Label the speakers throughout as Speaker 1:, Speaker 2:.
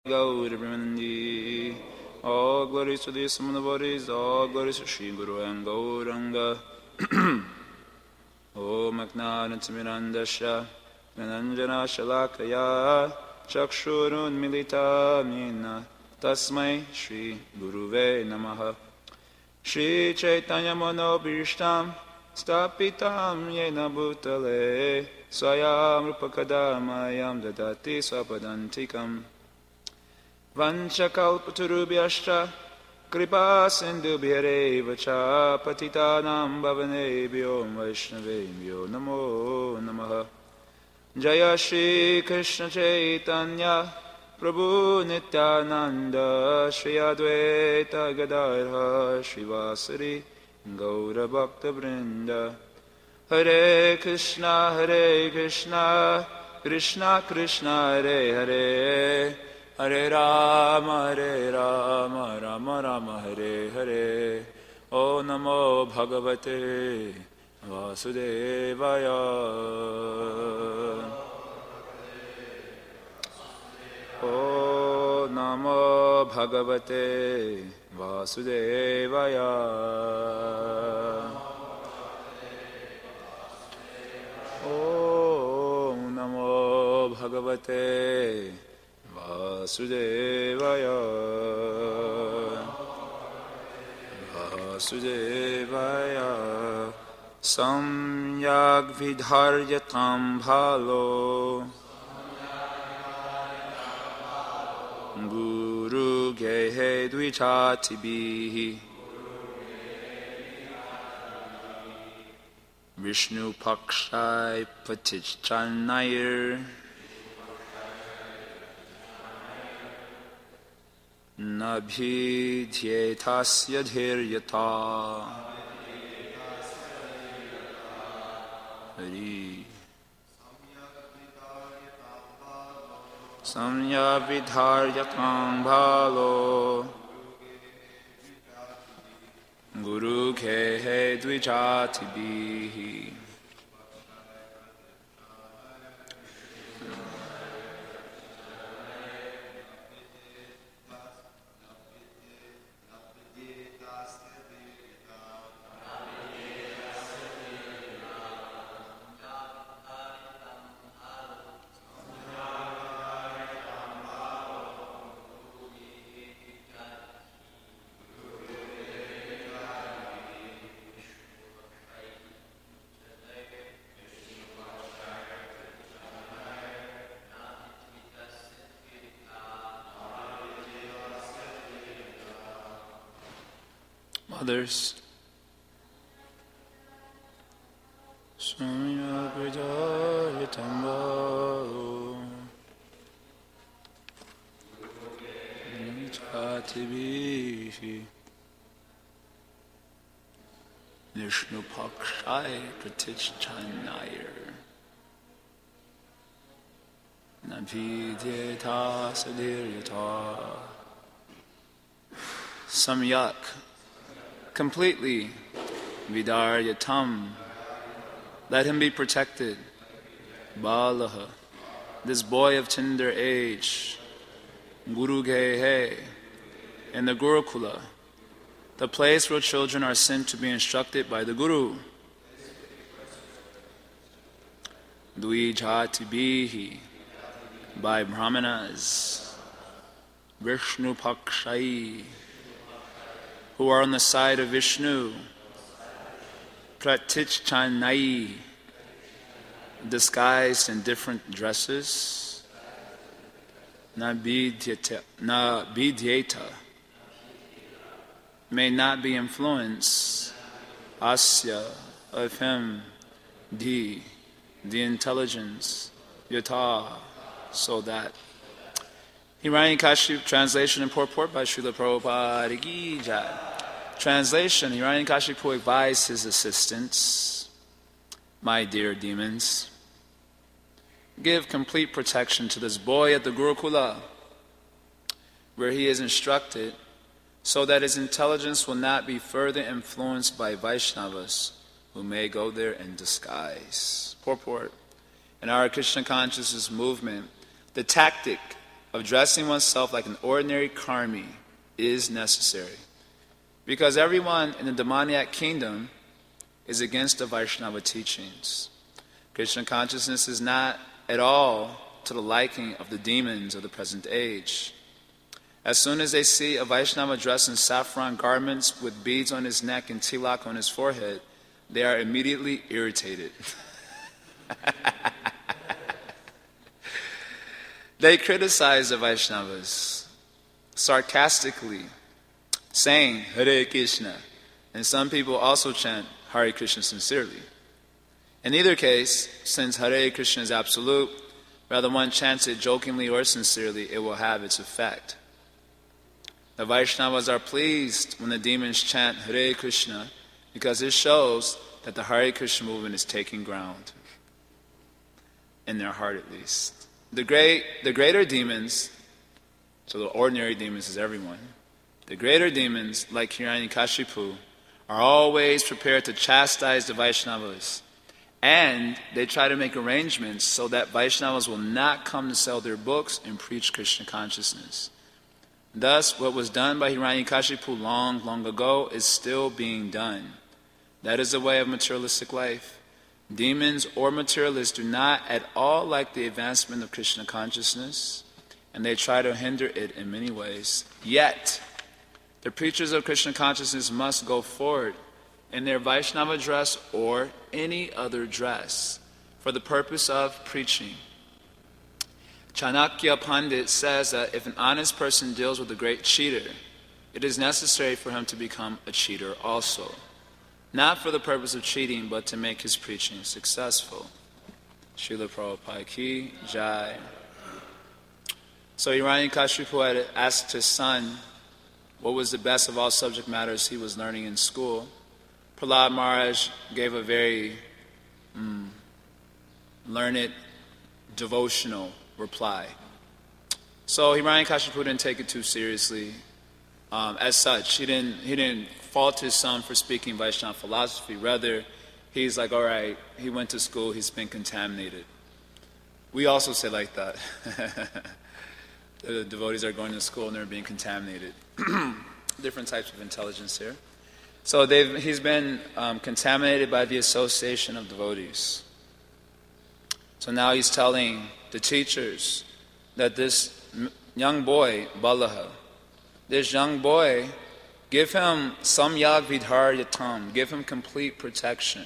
Speaker 1: Gauri Brahmandi. All glories to the Sum of the bodies, all glories to Sri Guru and Gauranga. Om Aknanatimirandasha, Nananjana Shalakaya, Chakshurun Milita Mina, Tasmai Sri Guruve Namaha. Shri Chaitanya Manobhishtam, Stapitam Yena Bhutale, Swayam Rupakadamayam Dadati Swapadantikam. Vanchakalpaturubhyascha kripa sindhubhyareva cha patitanam bhavanebhyo vaishnavebhyo namo namaha. Jaya Shri Krishna Chaitanya Prabhu Nityananda Shri Advaita Gadadhara Srivasari Gaura Bhakta Vrinda. Hare Krishna Krishna Krishna Hare Hare, Hare Rama, Rama Rama, Hare Hare. O Namo Bhagavate Vasudevaya. O Namo Bhagavate Vasudevaya. O Namo Bhagavate Vasudevaya. Vasudevaya. Samyak vidharyatam bhalo Guru gehe dvichatibihi Vishnu pakshai patichanair Nabhidhyetasya dhiryata. Hari. Samya vidharyatam bhalo Guru kehe dvichatibihi. Others. Samya vidharyatam bhalo Dvichatibihi Vishnu pakshai pratichanayar Nabhidhyeta sadhiryata. Samyak, completely, vidharyatam, let him be protected, balaha, this boy of tender age, guru gehe, in the Gurukula, the place where children are sent to be instructed by the Guru. Dvijatibihi, by Brahmanas, Vishnu pakshai, who are on the side of Vishnu, pratichanai, disguised in different dresses, nabhidhyeta, may not be influenced, asya, of him, the intelligence, yata, so that. Hiranyakashipu, translation and purport by Srila Prabhupada Ki Jai. Translation, Hiranyakashipu advised his assistants, my dear demons, give complete protection to this boy at the Gurukula, where he is instructed, so that his intelligence will not be further influenced by Vaishnavas who may go there in disguise. Purport. In our Krishna consciousness movement, the tactic of dressing oneself like an ordinary karmi is necessary, because everyone in the demoniac kingdom is against the Vaishnava teachings. Krishna consciousness is not at all to the liking of the demons of the present age. As soon as they see a Vaishnava dressed in saffron garments with beads on his neck and tilak on his forehead, they are immediately irritated. They criticize the Vaishnavas sarcastically, saying Hare Krishna, and some people also chant Hare Krishna sincerely. In either case, since Hare Krishna is absolute, whether one chants it jokingly or sincerely, it will have its effect. The Vaishnavas are pleased when the demons chant Hare Krishna, because it shows that the Hare Krishna movement is taking ground, in their heart at least. The greater demons, so the ordinary demons is everyone, the greater demons, like Hiranyakashipu, are always prepared to chastise the Vaishnavas, and they try to make arrangements so that Vaishnavas will not come to sell their books and preach Krishna consciousness. Thus, what was done by Hiranyakashipu long, long ago is still being done. That is the way of materialistic life. Demons or materialists do not at all like the advancement of Krishna consciousness, and they try to hinder it in many ways. Yet, the preachers of Krishna consciousness must go forward in their Vaishnava dress or any other dress for the purpose of preaching. Chanakya Pandit says that if an honest person deals with a great cheater, it is necessary for him to become a cheater also. Not for the purpose of cheating, but to make his preaching successful. Srila Prabhupada Ki Jai. So Hiranyakashipu had asked his son what was the best of all subject matters he was learning in school. Prahlad Maharaj gave a very learned, devotional reply. So Hiranyakashipu didn't take it too seriously. As such, he didn't fault his son for speaking Vaishnava philosophy. Rather, he's like, all right, he went to school, he's been contaminated. We also say like that. The devotees are going to school and they're being contaminated. Different types of intelligence here. So he's been contaminated by the association of devotees. So now he's telling the teachers that this young boy, Balaha, this young boy, give him samyak vidharyatam, give him complete protection.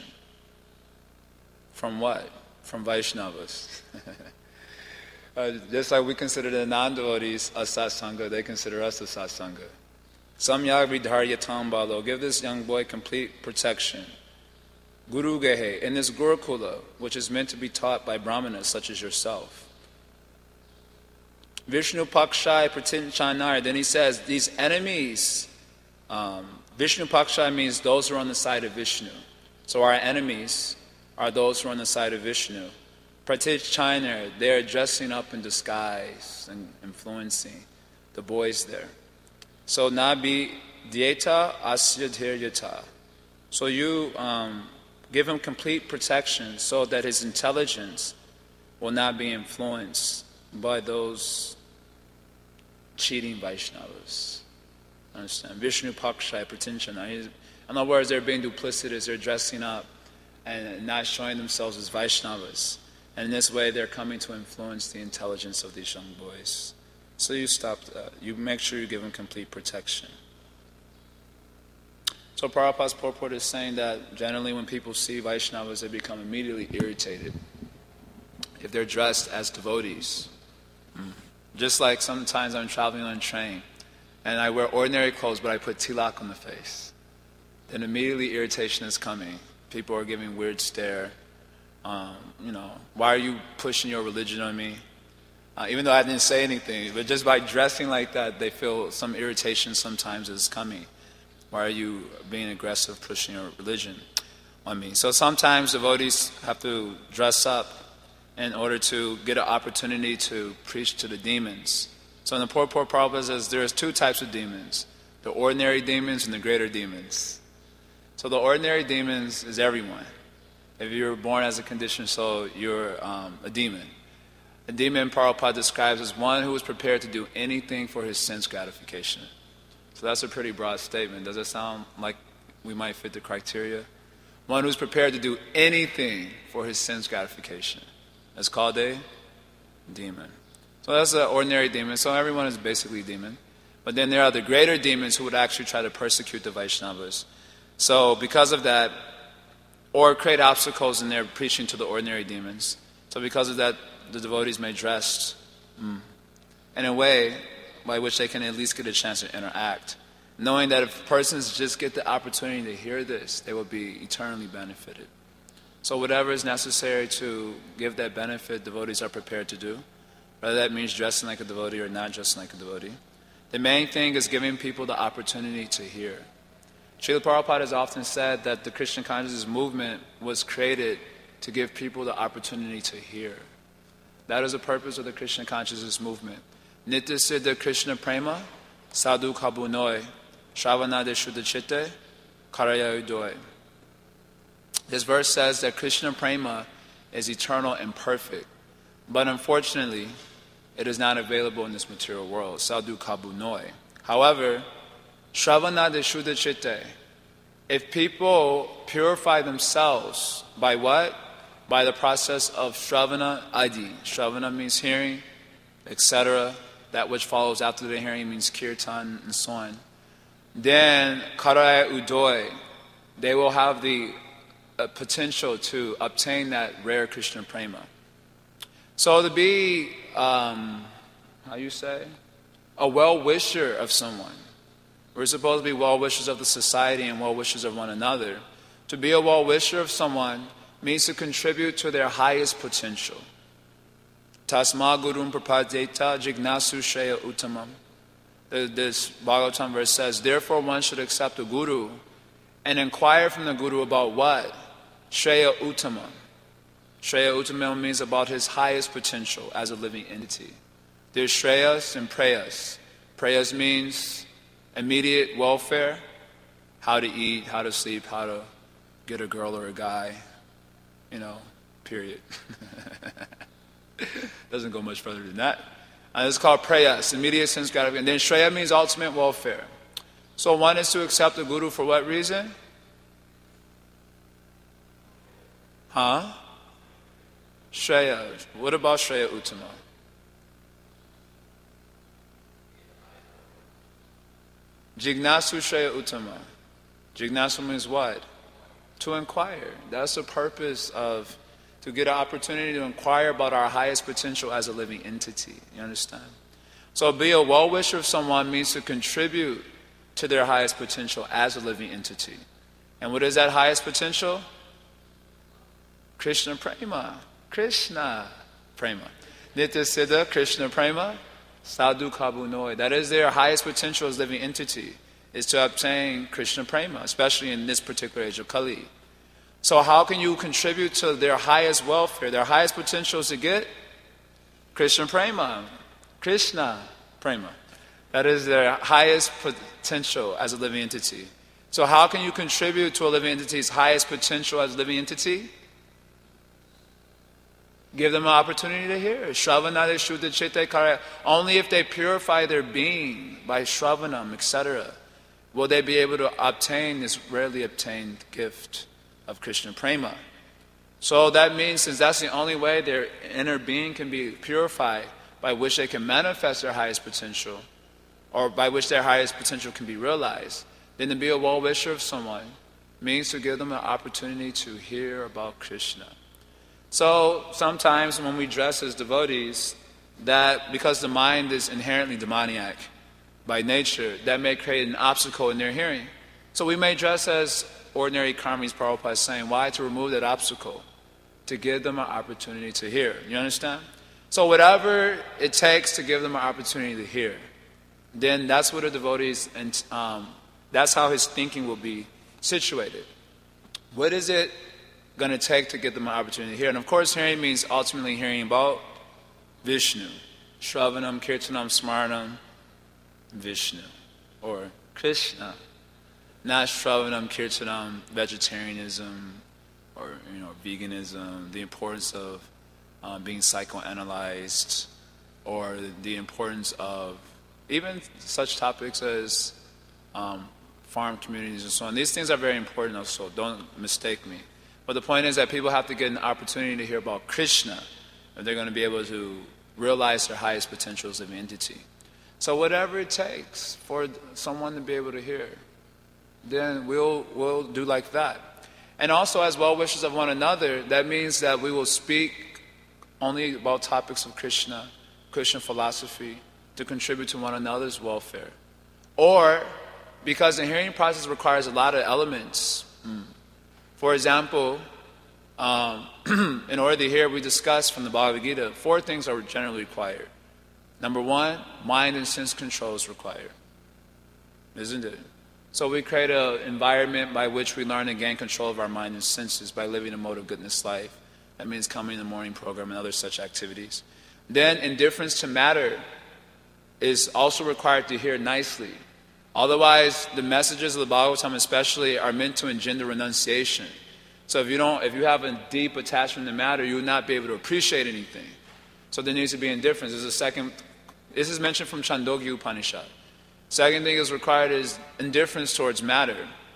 Speaker 1: From what? From Vaishnavas. Just like we consider the non-devotees a satsanga, they consider us a satsanga. Samyak vidharyatam balo, give this young boy complete protection. Guru gehe, in this Gurukula, which is meant to be taught by brahmanas such as yourself. Vishnu Pakshai Pratinchanar, then he says, these enemies, Vishnu Pakshai means those who are on the side of Vishnu. So our enemies are those who are on the side of Vishnu. Pratinchanar, they are dressing up in disguise and influencing the boys there. So Nabi Dieta Asyadhiryata. So you give him complete protection so that his intelligence will not be influenced by those cheating Vaishnavas. Understand? Vishnu Pakshai Pratinchana. In other words, they're being duplicitous, they're dressing up and not showing themselves as Vaishnavas. And in this way, they're coming to influence the intelligence of these young boys. So you stop that. You make sure you give them complete protection. So Prabhupada's purport is saying that generally when people see Vaishnavas, they become immediately irritated if they're dressed as devotees. Just like sometimes I'm traveling on a train and I wear ordinary clothes but I put tilak on the face. Then immediately irritation is coming. People are giving weird stare. Why are you pushing your religion on me? Even though I didn't say anything, but just by dressing like that, they feel some irritation sometimes is coming. Why are you being aggressive, pushing your religion on me? So sometimes devotees have to dress up in order to get an opportunity to preach to the demons. So in the Purport Prabhupada says there's two types of demons, the ordinary demons and the greater demons. So the ordinary demons is everyone. If you're born as a conditioned soul, you're a demon. A demon Prabhupada describes as one who is prepared to do anything for his sense gratification. So that's a pretty broad statement. Does it sound like we might fit the criteria? One who's prepared to do anything for his sense gratification. That's called a demon. So that's an ordinary demon. So everyone is basically a demon. But then there are the greater demons who would actually try to persecute the Vaishnavas. So because of that, or create obstacles in their preaching to the ordinary demons. So because of that, the devotees may dress in a way by which they can at least get a chance to interact, knowing that if persons just get the opportunity to hear this, they will be eternally benefited. So whatever is necessary to give that benefit, devotees are prepared to do, whether that means dressing like a devotee or not dressing like a devotee. The main thing is giving people the opportunity to hear. Srila Prabhupada has often said that the Krishna consciousness movement was created to give people the opportunity to hear. That is the purpose of the Krishna consciousness movement. Nitya Siddha Krishna Prema, Sadhu Kabunoi, Shravana de Shuddha Chitte, Karaya Udoy. This verse says that Krishna Prema is eternal and perfect, but unfortunately, it is not available in this material world. Sadhu Kabunoi. However, Shravana de Shuddha Chitte, if people purify themselves by what? By the process of Shravana Adi. Shravana means hearing, etc. That which follows after the hearing means Kirtan and so on. Then Karaya Udoy, they will have the potential to obtain that rare Krishna Prema. So to be, a well-wisher of someone. We're supposed to be well-wishers of the society and well-wishers of one another. To be a well-wisher of someone means to contribute to their highest potential. Tasma gurum prapadeta jignasu shreya uttamam. This Bhagavatam verse says, therefore one should accept a guru and inquire from the guru about what? Shreya uttamam. Shreya uttamam means about his highest potential as a living entity. There's shreyas and prayas. Prayas means immediate welfare, how to eat, how to sleep, how to get a girl or a guy, period. Doesn't go much further than that. It's called prayas, immediate sense gratification. And then shreya means ultimate welfare. So one is to accept the guru for what reason? Shreya. What about shreya uttama? Jignasu shreya uttama. Jignasu means what? To inquire. That's the purpose of, to get an opportunity to inquire about our highest potential as a living entity. You understand? So be a well-wisher of someone means to contribute to their highest potential as a living entity. And what is that highest potential? Krishna Prema. Krishna Prema. Nitya Siddha Krishna Prema, Sadhu Kabunoi. That is their highest potential as living entity, is to obtain Krishna Prema, especially in this particular age of Kali. So how can you contribute to their highest welfare? Their highest potential is to get Krishna Prema. Krishna Prema. That is their highest potential as a living entity. So how can you contribute to a living entity's highest potential as a living entity? Give them an opportunity to hear. Shravanade Shuddha Chitte Karaya. Only if they purify their being by Shravanam, etc., will they be able to obtain this rarely obtained gift of Krishna Prema. So that means, since that's the only way their inner being can be purified, by which they can manifest their highest potential, or by which their highest potential can be realized, then to be a well-wisher of someone means to give them an opportunity to hear about Krishna. So sometimes when we dress as devotees, that because the mind is inherently demoniac by nature, that may create an obstacle in their hearing. So we may dress as ordinary karmis, Prabhupada is saying. Why? To remove that obstacle, to give them an opportunity to hear. You understand? So whatever it takes to give them an opportunity to hear, then that's what a devotee's, and that's how his thinking will be situated. What is it going to take to give them an opportunity to hear? And of course, hearing means ultimately hearing about Vishnu. Shravanam, Kirtanam, Smaranam, Vishnu. Or Krishna. Not Shravanam, Kirtanam, vegetarianism, or veganism, the importance of being psychoanalyzed, or the importance of even such topics as farm communities and so on. These things are very important also, don't mistake me. But the point is that people have to get an opportunity to hear about Krishna if they're going to be able to realize their highest potentials of entity. So whatever it takes for someone to be able to hear, then we'll do like that. And also, as well-wishers of one another, that means that we will speak only about topics of Krishna, Christian philosophy, to contribute to one another's welfare. Or, because the hearing process requires a lot of elements. For example, in order to hear, we discussed from the Bhagavad Gita, 4 things are generally required. Number 1, mind and sense control is required. Isn't it? So we create an environment by which we learn to gain control of our mind and senses by living a mode of goodness life. That means coming to the morning program and other such activities. Then indifference to matter is also required to hear nicely. Otherwise, the messages of the Bhagavatam especially are meant to engender renunciation. So if you have a deep attachment to matter, you will not be able to appreciate anything. So there needs to be indifference. This is mentioned from Chandogya Upanishad. Second thing is required is indifference towards matter.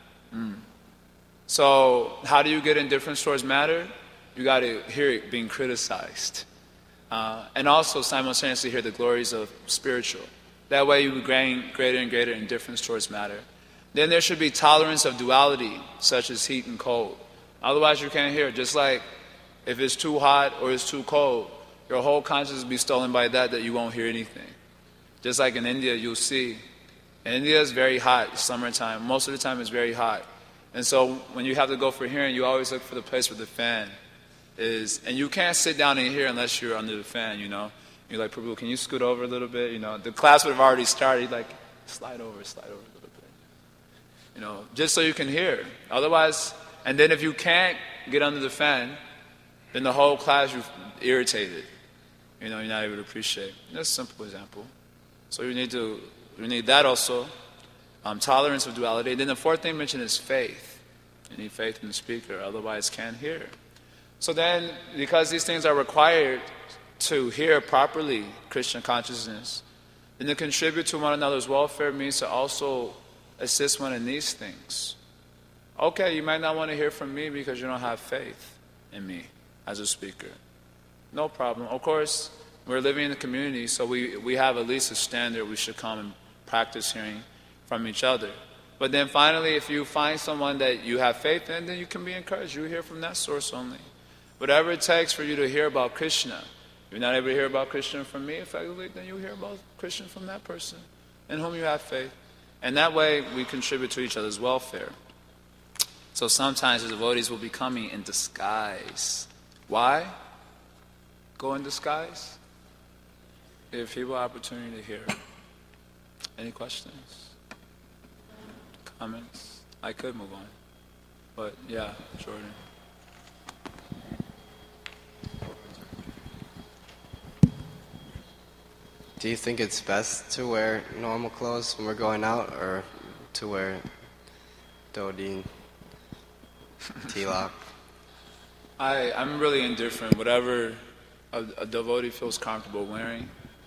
Speaker 1: So how do you get indifference towards matter? You got to hear it being criticized. And also simultaneously hear the glories of spiritual. That way you gain greater and greater indifference towards matter. Then there should be tolerance of duality, such as heat and cold. Otherwise you can't hear. Just like if it's too hot or it's too cold, your whole consciousness will be stolen by that you won't hear anything. Just like in India, you'll see. India is very hot, summertime. Most of the time it's very hot. And so when you have to go for hearing, you always look for the place where the fan is. And you can't sit down and hear unless you're under the fan, you know. You're like, Prabhu, can you scoot over a little bit? You know, the class would have already started. You're like, slide over a little bit. You know, just so you can hear. Otherwise, and then if you can't get under the fan, then the whole class you're irritated. You know, you're not able to appreciate. That's a simple example. So you need that also. Tolerance of duality. And then the 4th thing mentioned is faith. You need faith in the speaker, otherwise can't hear. So then, because these things are required to hear properly Krishna consciousness, then to contribute to one another's welfare means to also assist one in these things. Okay, you might not want to hear from me because you don't have faith in me as a speaker. No problem. Of course, we're living in a community, so we have at least a standard we should come and practice hearing from each other. But then finally, if you find someone that you have faith in, then you can be encouraged. You hear from that source only. Whatever it takes for you to hear about Krishna. If you're not able to hear about Krishna from me, effectively, then you hear about Krishna from that person in whom you have faith. And that way, we contribute to each other's welfare. So sometimes the devotees will be coming in disguise. Why go in disguise? Give people opportunity to hear. Any questions? Comments? I could move on. But yeah, Jordan.
Speaker 2: Do you think it's best to wear normal clothes when we're going out, or to wear dhoti, tilak?
Speaker 1: I'm really indifferent. Whatever a devotee feels comfortable wearing,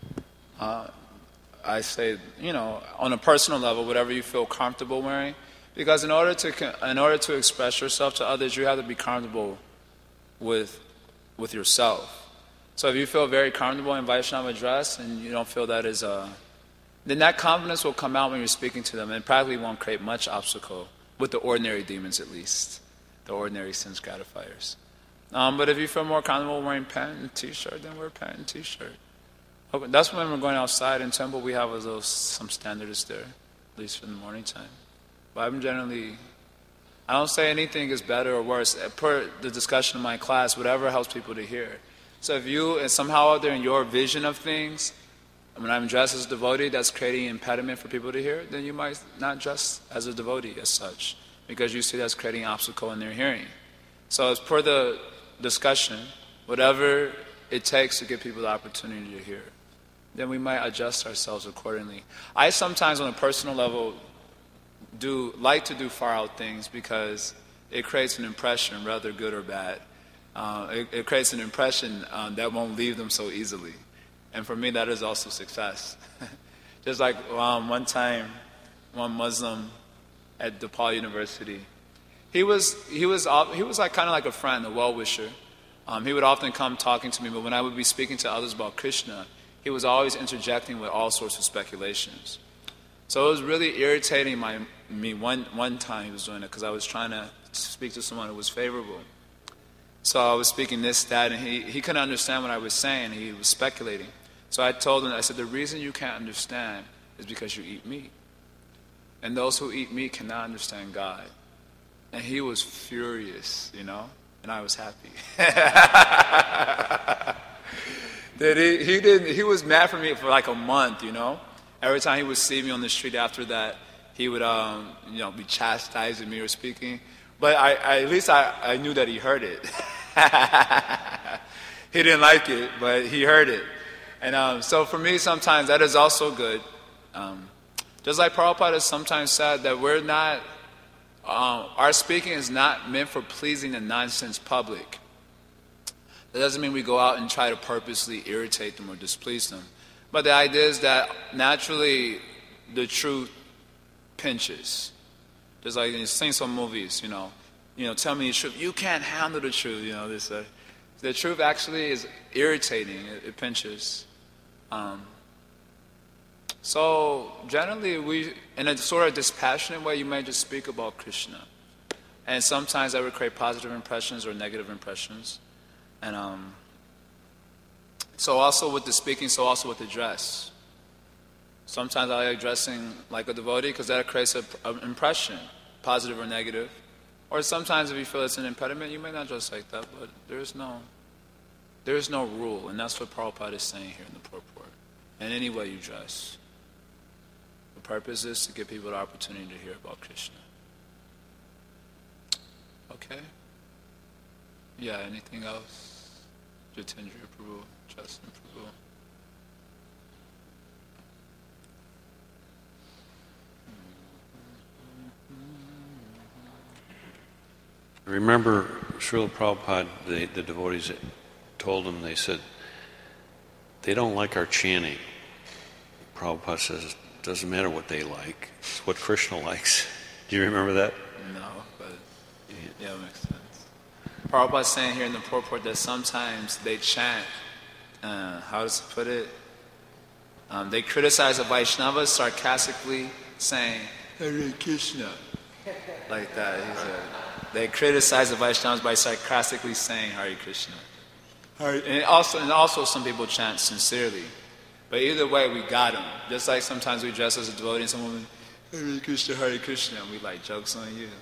Speaker 1: I say, you know, on a personal level, whatever you feel comfortable wearing, because in order to express yourself to others, you have to be comfortable with yourself. So if you feel very comfortable in Vaishnava dress and you don't feel that then that confidence will come out when you're speaking to them, and probably won't create much obstacle with the ordinary demons, at least, the ordinary sense gratifiers. But if you feel more comfortable wearing pant and t-shirt, then wear pant and t-shirt. Okay, that's when we're going outside in temple. We have some standards there, at least for the morning time. But I don't say anything is better or worse. Per the discussion in my class, whatever helps people to hear. So if you, and somehow out there in your vision of things, when I'm dressed as a devotee, that's creating an impediment for people to hear, then you might not dress as a devotee as such, because you see that's creating an obstacle in their hearing. So as per the discussion, whatever it takes to give people the opportunity to hear, then we might adjust ourselves accordingly. I sometimes, on a personal level, like to do far out things because it creates an impression, whether good or bad. it creates an impression that won't leave them so easily. And for me, that is also success. Just like one time, one Muslim at DePaul University, he was like kind of like a friend, a well-wisher. He would often come talking to me, but when I would be speaking to others about Krishna, he was always interjecting with all sorts of speculations. So it was really irritating me one time he was doing it because I was trying to speak to someone who was favorable. So I was speaking this, that, and he couldn't understand what I was saying. He was speculating. So I told him, I said, the reason you can't understand is because you eat meat. And those who eat meat cannot understand God. And he was furious, and I was happy. He was mad for me for like a month, Every time he would see me on the street after that, he would, be chastising me or speaking. But at least I knew that he heard it. He didn't like it, but he heard it. And so for me, sometimes that is also good. Just like Prabhupada has sometimes said that we're not, our speaking is not meant for pleasing the nonsense public. That doesn't mean we go out and try to purposely irritate them or displease them. But the idea is that naturally the truth pinches. Just like you've seen some movies, tell me the truth. You can't handle the truth, the truth actually is irritating. It pinches. So generally, we, in a sort of dispassionate way, you may just speak about Krishna, and sometimes that would create positive impressions or negative impressions, and so also with the speaking, so also with the dress. Sometimes I like dressing like a devotee because that creates an impression, positive or negative. Or sometimes if you feel it's an impediment, you may not dress like that, but there is no rule, and that's what Prabhupada is saying here in the purport. In any way you dress. The purpose is to give people the opportunity to hear about Krishna. Okay? Yeah, anything else? Jitendra Prabhu, Justin Prabhu.
Speaker 3: Remember, Srila Prabhupada, the devotees told him, they said, they don't like our chanting. Prabhupada says, it doesn't matter what they like, it's what Krishna likes. Do you remember that?
Speaker 1: No, but yeah, it makes sense. Prabhupada's saying here in the purport that sometimes they chant, how does he put it? They criticize the Vaishnavas sarcastically saying, Hare Krishna. Like that, he said. They criticize the Vaishnavas by sarcastically saying Hare Krishna. And also some people chant sincerely. But either way, we got them. Just like sometimes we dress as a devotee and someone, Hare Krishna, and we like jokes on you.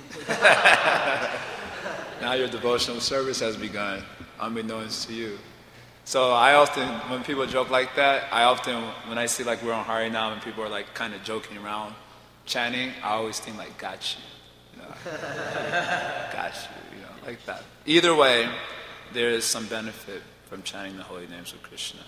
Speaker 1: Now your devotional service has begun, unbeknownst to you. So I often, when people joke like that, when I see like we're on Hari now and people are like kind of joking around, chanting, I always think like, got you. Got you, like that. Either way, there is some benefit from chanting the holy names of Krishna.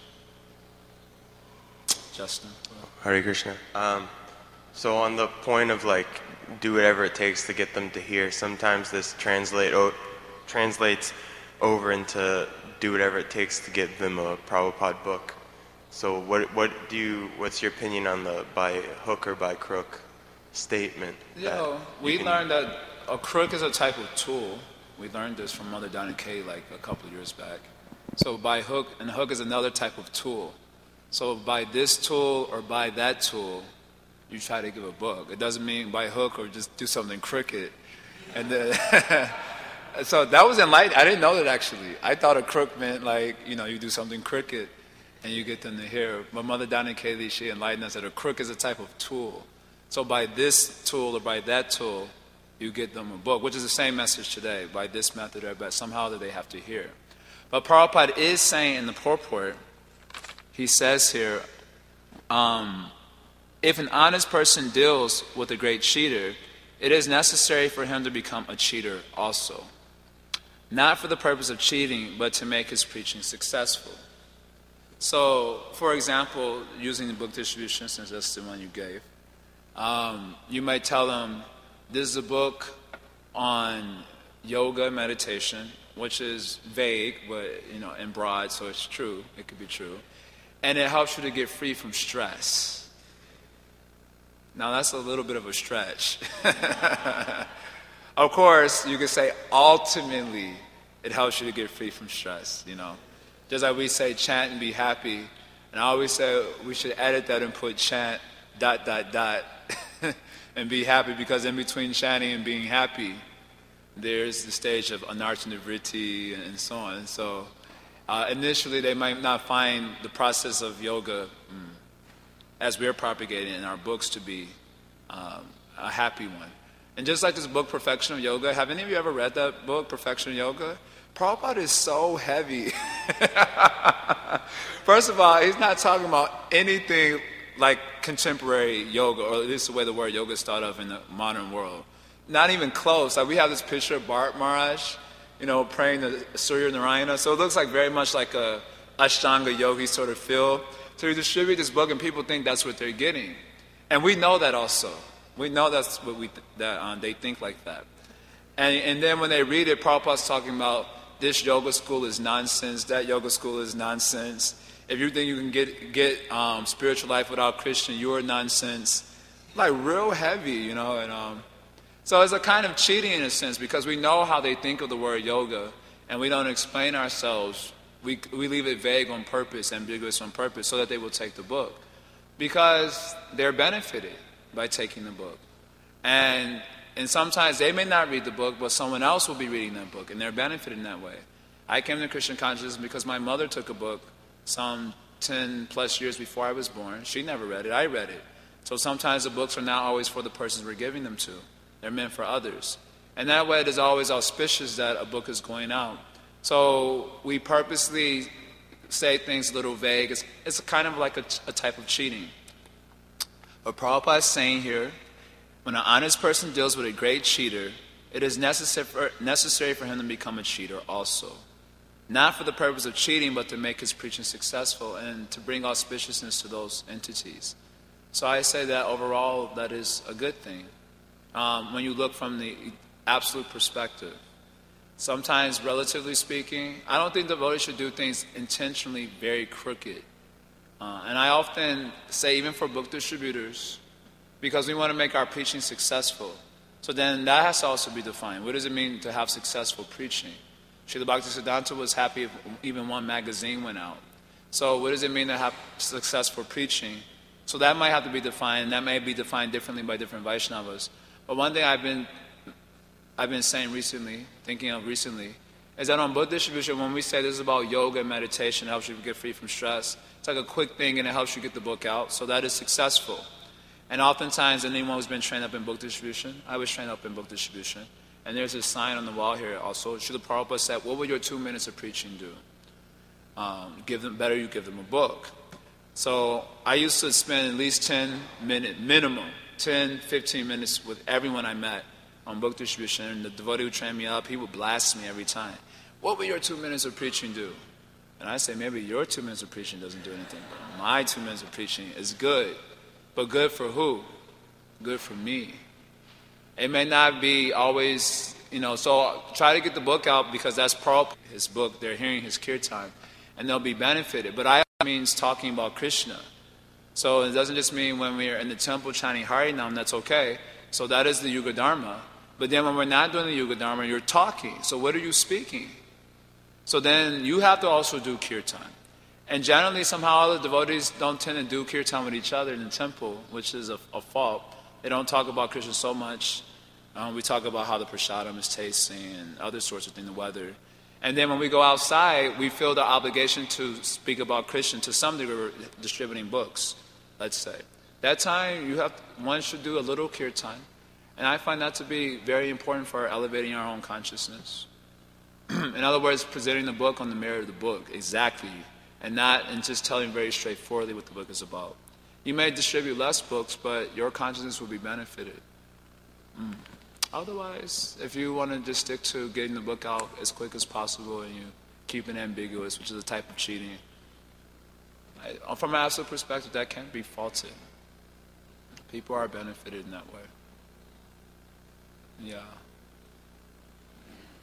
Speaker 1: Justin?
Speaker 4: Hare Krishna. So on the point of like, do whatever it takes to get them to hear, sometimes this translates over into do whatever it takes to get them a Prabhupada book. So what's your opinion on the by hook or by crook statement?
Speaker 1: We learned that a crook is a type of tool. We learned this from Mother Dhanaki like a couple of years back. So by hook, and hook is another type of tool. So by this tool or by that tool, you try to give a book. It doesn't mean by hook or just do something crooked. And then so that was enlightened. I didn't know that actually. I thought a crook meant like, you do something crooked and you get them to hear. But Mother Dhanaki, she enlightened us that a crook is a type of tool. So by this tool or by that tool, you get them a book, which is the same message today. By this method or by somehow that they have to hear. But Prabhupada is saying in the purport, he says here, if an honest person deals with a great cheater, it is necessary for him to become a cheater also. Not for the purpose of cheating, but to make his preaching successful. So, for example, using the book distribution, since that's the one you gave, you might tell them, this is a book on yoga and meditation, which is vague, but and broad, so it's true. It could be true. And it helps you to get free from stress. Now that's a little bit of a stretch. Of course, you could say ultimately it helps you to get free from stress, Just like we say chant and be happy. And I always say we should edit that and put chant ... and be happy, because in between chanting and being happy, there's the stage of anartha-nivritti and so on. And so initially they might not find the process of yoga as we're propagating in our books to be a happy one. And just like this book, Perfection of Yoga, have any of you ever read that book, Perfection of Yoga? Prabhupada is so heavy. First of all, he's not talking about anything like contemporary yoga, or at least the way the word yoga is thought of in the modern world. Not even close. Like we have this picture of Bharat Maharaj, praying the Surya Narayana. So it looks like very much like a Ashtanga yogi sort of feel. So you distribute this book and people think that's what they're getting. And we know that also. We know that's what they think like that. And then when they read it, Prabhupada's talking about this yoga school is nonsense, that yoga school is nonsense. If you think you can get spiritual life without Krishna, you're nonsense. Like real heavy, And so it's a kind of cheating in a sense, because we know how they think of the word yoga, and we don't explain ourselves. We leave it vague on purpose, ambiguous on purpose, so that they will take the book. Because they're benefited by taking the book. And sometimes they may not read the book, but someone else will be reading that book, and they're benefited in that way. I came to Christian consciousness because my mother took a book some 10 plus years before I was born. She never read it. I read it. So sometimes the books are not always for the persons we're giving them to. They're meant for others. And that way it is always auspicious that a book is going out. So we purposely say things a little vague. It's kind of like a type of cheating. What Prabhupada is saying here, when an honest person deals with a great cheater, it is necessary for him to become a cheater also. Not for the purpose of cheating, but to make his preaching successful and to bring auspiciousness to those entities. So I say that overall, that is a good thing. When you look from the absolute perspective. Sometimes, relatively speaking, I don't think devotees should do things intentionally very crooked. And I often say, even for book distributors, because we want to make our preaching successful. So then that has to also be defined. What does it mean to have successful preaching? Srila Bhaktisiddhanta was happy if even one magazine went out. So what does it mean to have successful preaching? So that might have to be defined, and that may be defined differently by different Vaishnavas. But one thing I've been saying recently, thinking of recently, is that on book distribution, when we say this is about yoga and meditation, it helps you get free from stress, it's like a quick thing and it helps you get the book out. So that is successful. And oftentimes, anyone who's been trained up in book distribution, I was trained up in book distribution, and there's a sign on the wall here also. Srila Prabhupada said, what would your 2 minutes of preaching do? You give them a book. So I used to spend at least 10 minutes, minimum, 10, 15 minutes with everyone I met on book distribution. And the devotee who trained me up, he would blast me every time. What would your 2 minutes of preaching do? And I say, maybe your 2 minutes of preaching doesn't do anything, but my 2 minutes of preaching is good. But good for who? Good for me. It may not be always, so try to get the book out, because that's Prabhupada, his book. They're hearing his kirtan, and they'll be benefited. But I means talking about Krishna. So it doesn't just mean when we're in the temple chanting Harinam, that's okay. So that is the Yuga Dharma. But then when we're not doing the Yuga Dharma, you're talking. So what are you speaking? So then you have to also do kirtan. And generally, somehow, the devotees don't tend to do kirtan with each other in the temple, which is a fault. They don't talk about Krishna so much. We talk about how the prasadam is tasting and other sorts of things, the weather. And then when we go outside, we feel the obligation to speak about Krishna to some degree. We're distributing books, let's say. That time, one should do a little kirtan. And I find that to be very important for elevating our own consciousness. In other words, presenting the book on the merit of the book, exactly. And just telling very straightforwardly what the book is about. You may distribute less books, but your consciousness will be benefited. Otherwise, if you want to just stick to getting the book out as quick as possible and you keep it ambiguous, which is a type of cheating, from an absolute perspective, that can't be faulted. People are benefited in that way. Yeah.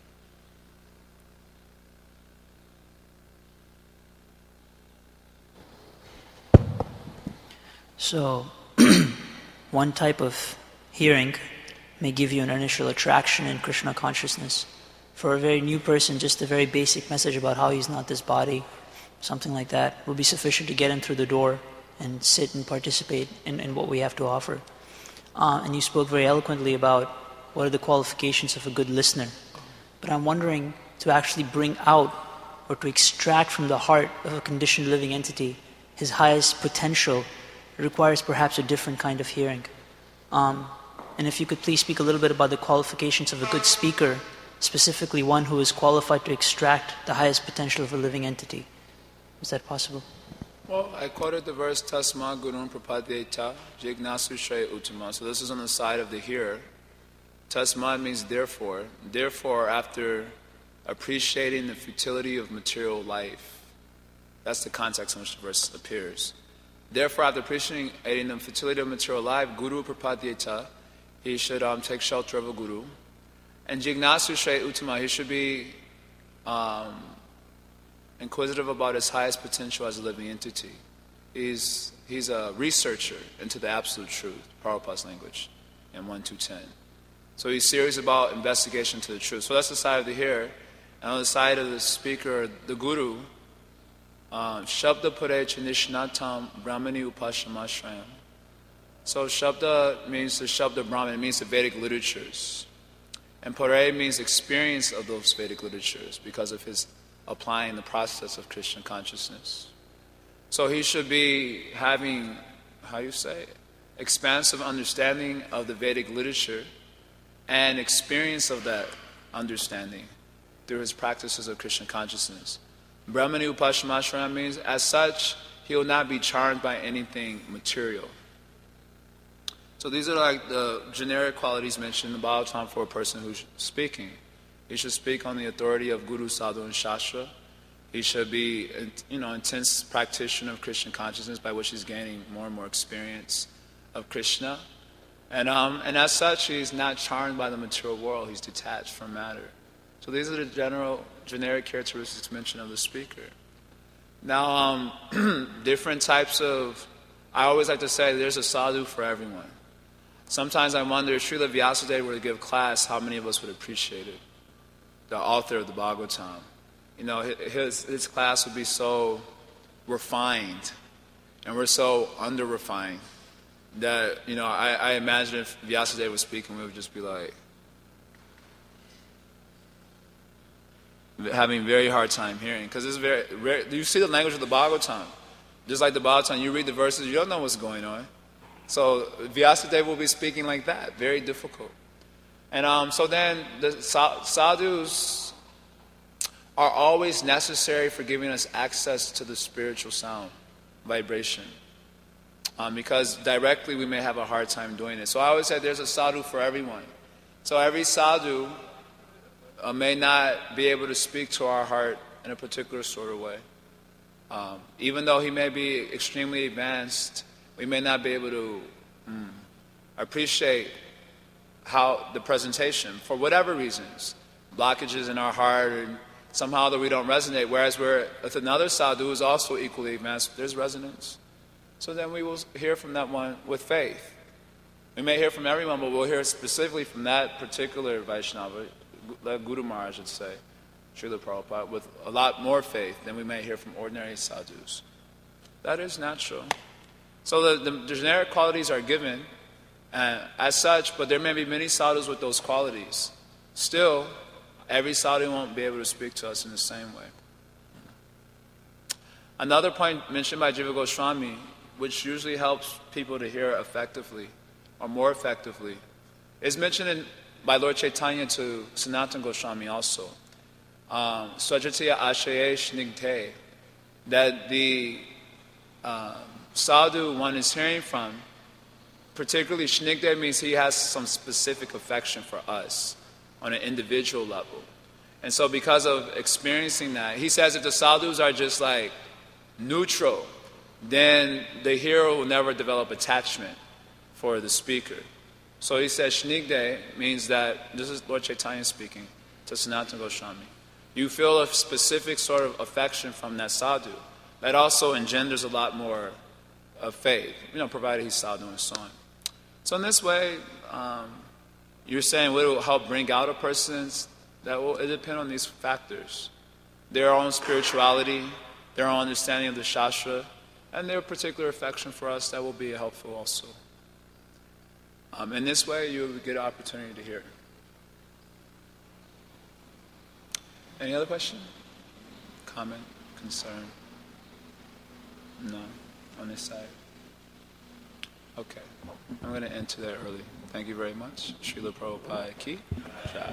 Speaker 5: So, one type of hearing may give you an initial attraction in Krishna consciousness. For a very new person, just a very basic message about how he's not this body, something like that, will be sufficient to get him through the door and sit and participate in what we have to offer. And you spoke very eloquently about what are the qualifications of a good listener. But I'm wondering, to actually bring out or to extract from the heart of a conditioned living entity his highest potential requires perhaps a different kind of hearing. And if you could please speak a little bit about the qualifications of a good speaker, specifically one who is qualified to extract the highest potential of a living entity. Is that possible?
Speaker 1: Well, I quoted the verse, Tasma Gurun Prapadyeta Jignasu Shre Uttama. So this is on the side of the hearer. Tasma means therefore. Therefore, after appreciating the futility of material life. That's the context in which the verse appears. Therefore, after appreciating the futility of material life, Guru Prapadyeta, he should take shelter of a guru. And Jignasu Shre Uttama, he should be inquisitive about his highest potential as a living entity. He's a researcher into the absolute truth, Prabhupada's language, in 1-10. So he's serious about investigation to the truth. So that's the side of the hearer. And on the side of the speaker, the guru, Shabda Pare Chanishnatam Brahmani Upashamashrayam. So Shabda means the Shabda Brahman, it means the Vedic literatures. And Pare means experience of those Vedic literatures because of his applying the process of Krishna consciousness. So he should be having, expansive understanding of the Vedic literature and experience of that understanding through his practices of Krishna consciousness. Brahmani Upashamashrayam means, as such, he will not be charmed by anything material. So these are like the generic qualities mentioned in the Bhagavatam for a person who's speaking. He should speak on the authority of Guru, Sadhu, and Shastra. He should be, intense practitioner of Krishna consciousness, by which he's gaining more and more experience of Krishna. And as such, he's not charmed by the material world. He's detached from matter. So these are the generic characteristics mentioned of the speaker. Now, different types of, I always like to say there's a sadhu for everyone. Sometimes I wonder if Srila Vyasadeva were to give class, how many of us would appreciate it? The author of the Bhagavatam. His class would be so refined, and we're so under-refined, that, I imagine if Vyasadeva was speaking, we would just be like, having a very hard time hearing. Because it's very rare. You see the language of the Bhagavatam. Just like the Bhagavatam, you read the verses, you don't know what's going on. So Vyasadeva will be speaking like that, very difficult. And so then the sadhus are always necessary for giving us access to the spiritual sound, vibration. Because directly we may have a hard time doing it. So I always say there's a sadhu for everyone. So every sadhu may not be able to speak to our heart in a particular sort of way. Even though he may be extremely advanced, we may not be able to appreciate how the presentation, for whatever reasons, blockages in our heart, and somehow that we don't resonate, whereas we're with another sadhu who is also equally advanced, there's resonance. So then we will hear from that one with faith. We may hear from everyone, but we'll hear specifically from that particular Vaishnava, Guru Maharaj would say, Srila Prabhupada, with a lot more faith than we may hear from ordinary sadhus. That is natural. So the generic qualities are given as such, but there may be many sadhus with those qualities. Still, every sadhu won't be able to speak to us in the same way. Another point mentioned by Jiva Goswami, which usually helps people to hear effectively, or more effectively, is mentioned by Lord Chaitanya to Sanatana Goswami also. Swajatiya Ashaye Shnigte, that the sadhu one is hearing from, particularly Shnigte means he has some specific affection for us on an individual level. And so because of experiencing that, he says if the sadhus are just like neutral, then the hearer will never develop attachment for the speaker. So he says Shnigde means that, this is Lord Chaitanya speaking to Sanatana Goswami, you feel a specific sort of affection from that sadhu. That also engenders a lot more of faith, provided he stopped doing sewing. So in this way, you're saying what will help bring out a person's, it depend on these factors. Their own spirituality, their own understanding of the Shastra, and their particular affection for us, that will be helpful also. In this way, you will get an opportunity to hear. Any other question? Comment? Concern? No? On this side? Okay. I'm going to end to that early. Thank you very much. Srila Prabhupada Ki Jai.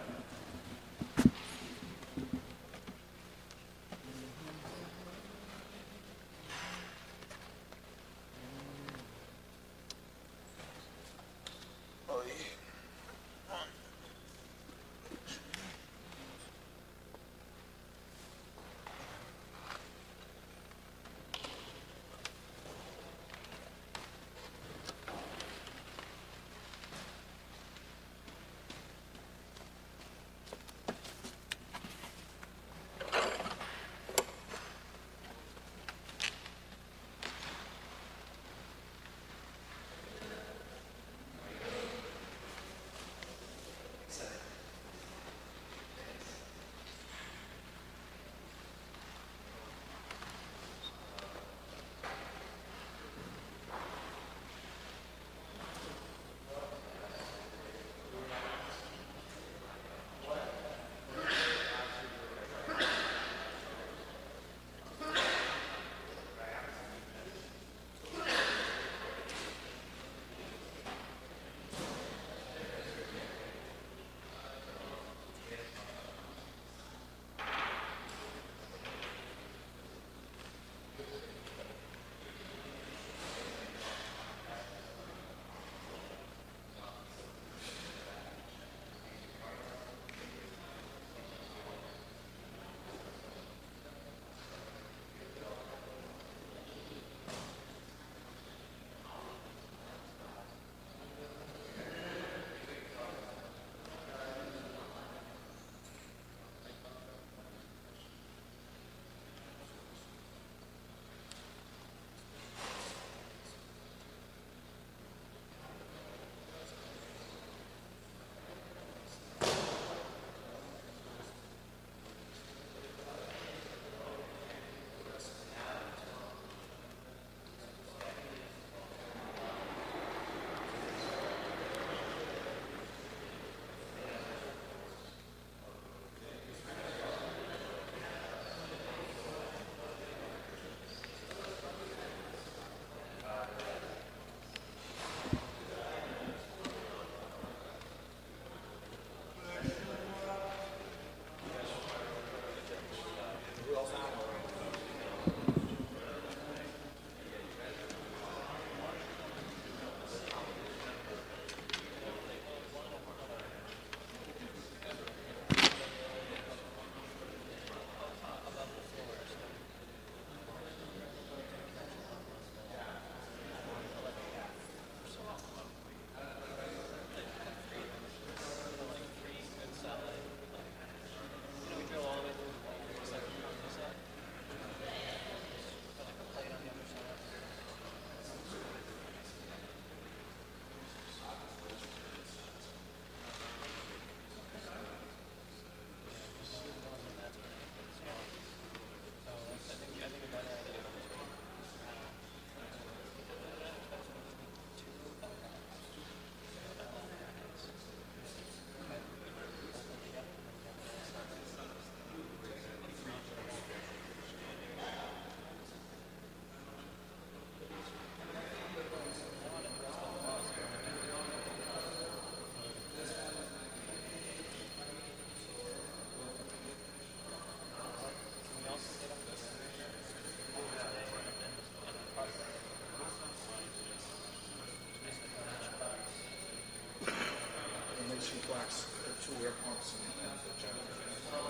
Speaker 6: complex. There are two air pumps and the generator.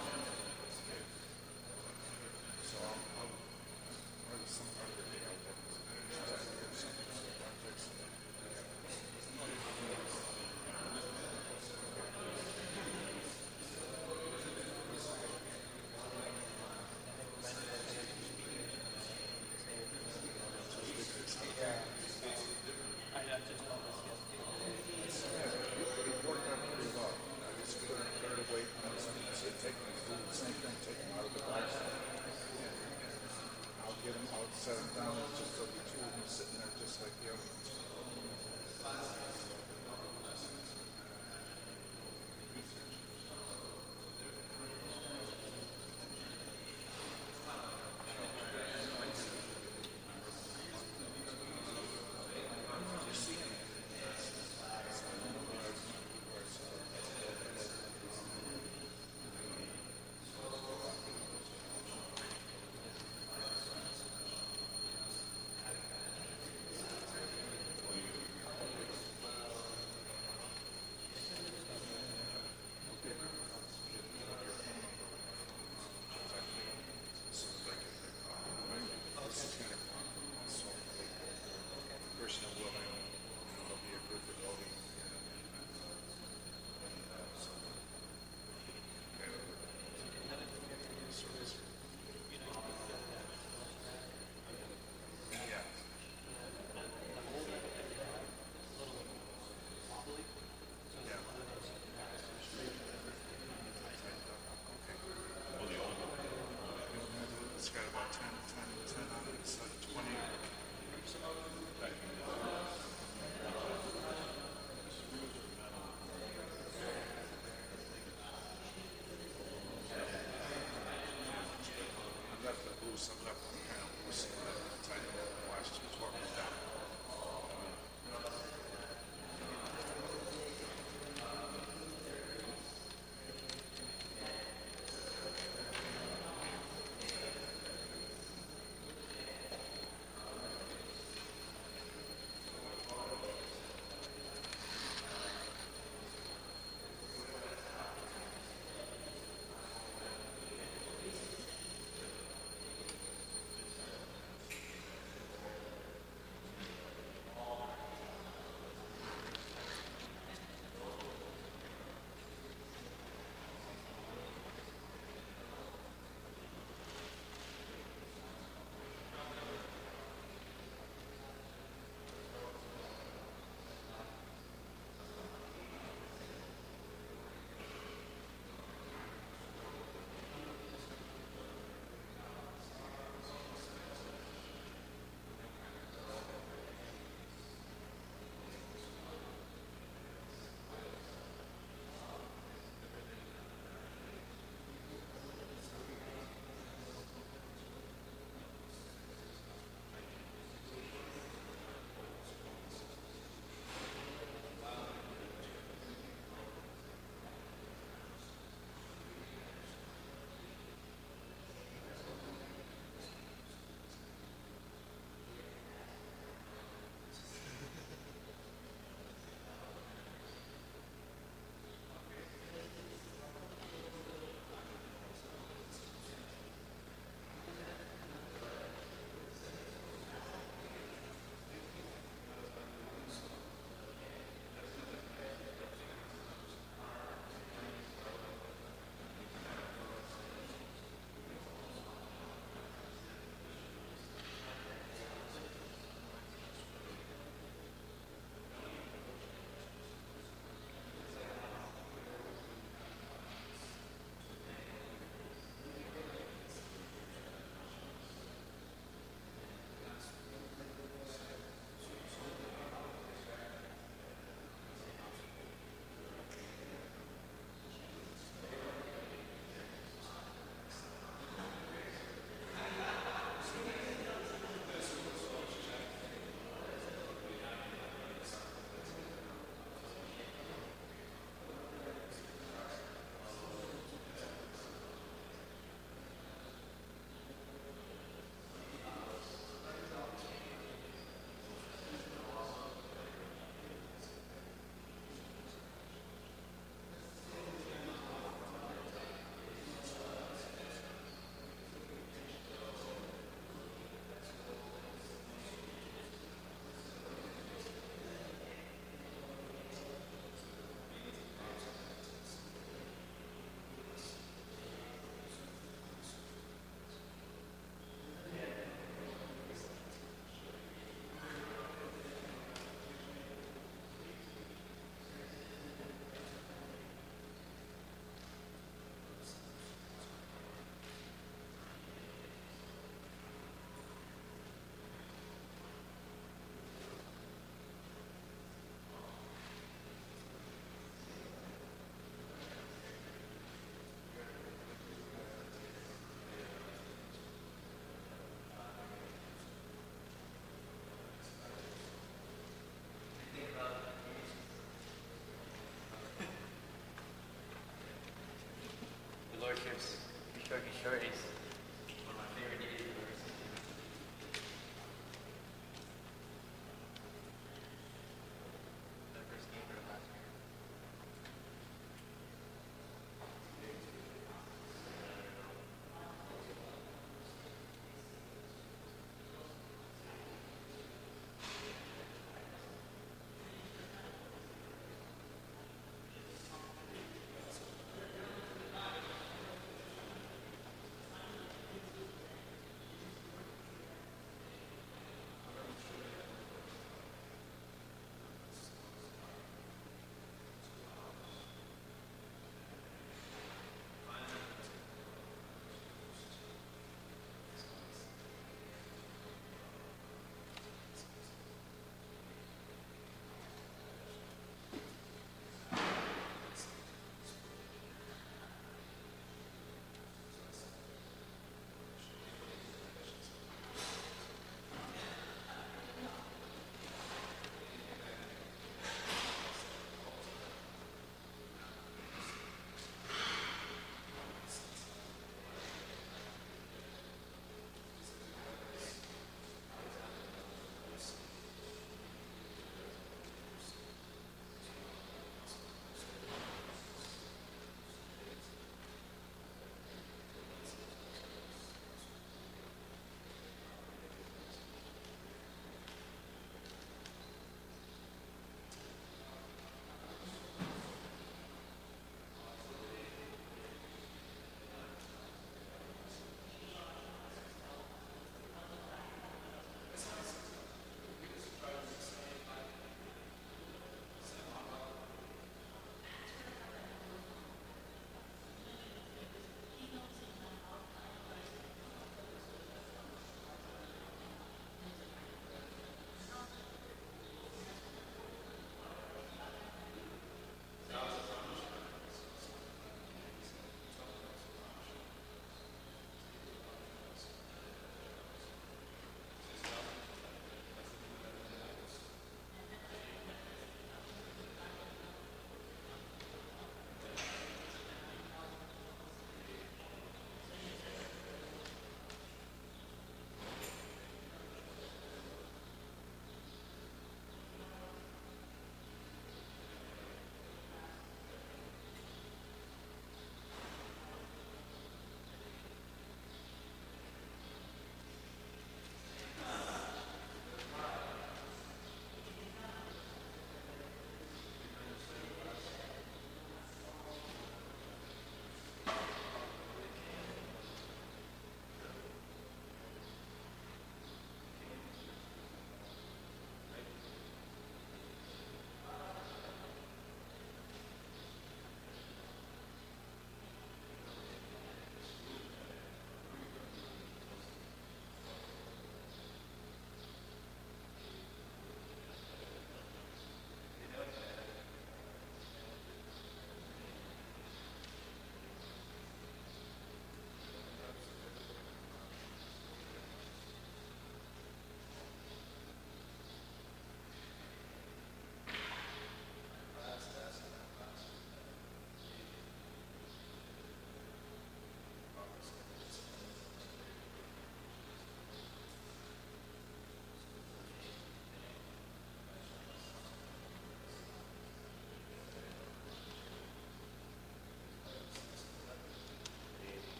Speaker 6: So I'll maybe some part of the day I'll work with some projects.
Speaker 7: Kishore Kishore is